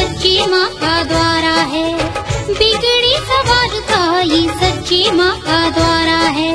सच्ची माँ का द्वारा है, बिगड़ी संवारता ये सच्ची माँ का द्वारा है।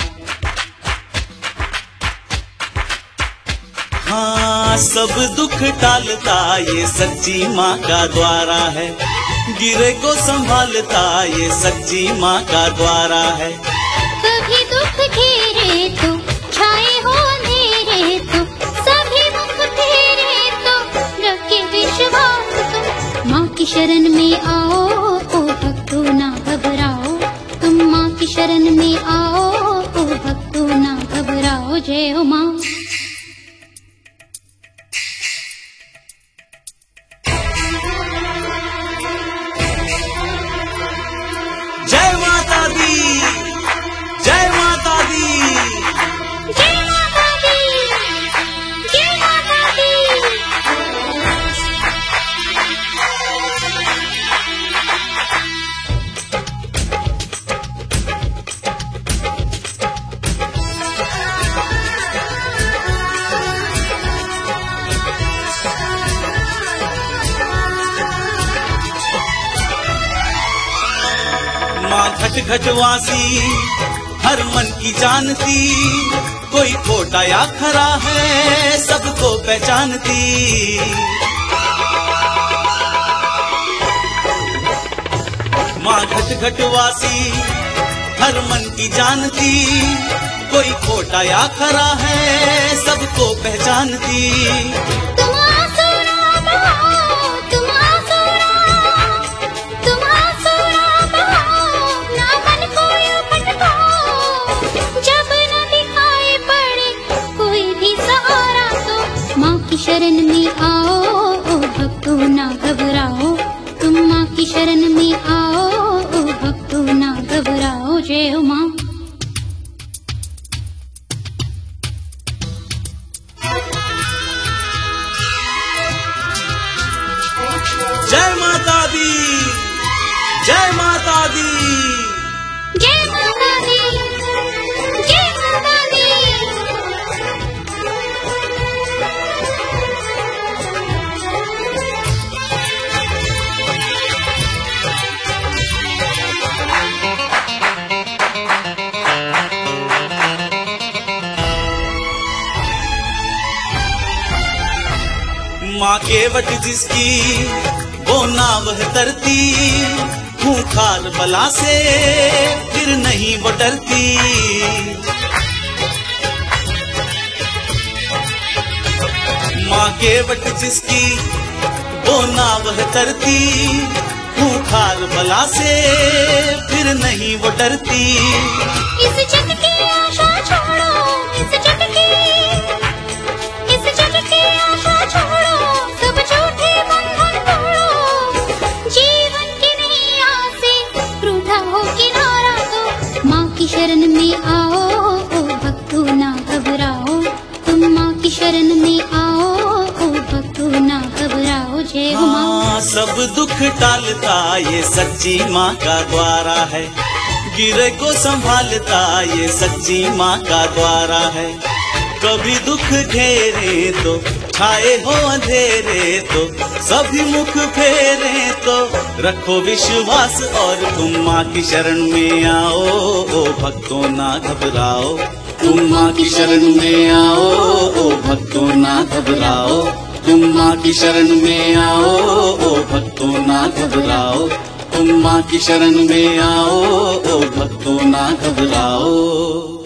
हाँ, सब दुख टालता ये सच्ची माँ का द्वारा है, गिरे को संभालता ये सच्ची माँ का द्वारा है। कभी दुख घेरे तो छाए हो अंधेरे तो सभी मुख फेरे तो रखे विश्वास तो माँ की शरण में आओ ओ भक्तों ना घबराओ, तुम माँ की शरण में आओ ओ भक्तों ना घबराओ। जय हो माँ। जय माता दी, जय माता दी, जय माता दी, जय माता दी। माँ घट घटवासी हर मन की जानती, कोई खोटा या खरा है सबको पहचानती। माँ घट घटवासी हर मन की जानती, कोई खोटा या खरा है सबको पहचानती। तुम आसुरा बहाओ, तुम आसुरा, तुम आसुरा बहाओ, ना मन को यूं भटकाओ। जब न दिखाई पड़े कोई भी सहारा तो माँ की शरण में आओ ओ भक्तों ना घबराओ, तुम माँ की शरण में आओ ओ भक्तों ना घबराओ। जय हो माँ। जय माता दी, जय माता दी, जय माता दी, जय माता दी। माँ के वट जिसकी वो नाव है तरती, खूंखार बला से फिर नहीं वो डरती। माँ के वट जिसकी वो नाव है तरती, खूंखार बला से फिर नहीं वो डरती। इस जग की आशा छोड़ो, इस जग की आशा छोड़ो, सब झूठे बंधन तोड़ो। जीवन की नैया से रूठा हो किनारा तो माँ की शरण में आओ ओ भक्तों ना घबराओ, तुम माँ की शरण में आओ ओ भक्तों ना घबराओ। जय हो माँ। हाँ, सब दुख टालता ये सच्ची माँ का द्वारा है, गिरे को संभालता ये सच्ची माँ का द्वारा है। कभी दुख घेरे तो छाए हो अंधेरे तो सभी मुख फेरे तो रखो विश्वास और तुम माँ की शरण में आओ ओ भक्तों ना घबराओ, तुम माँ की शरण में आओ ओ भक्तों ना घबराओ, तुम माँ की शरण में आओ ओ भक्तों ना घबराओ, तुम माँ की शरण में आओ ओ भक्तों ना घबराओ।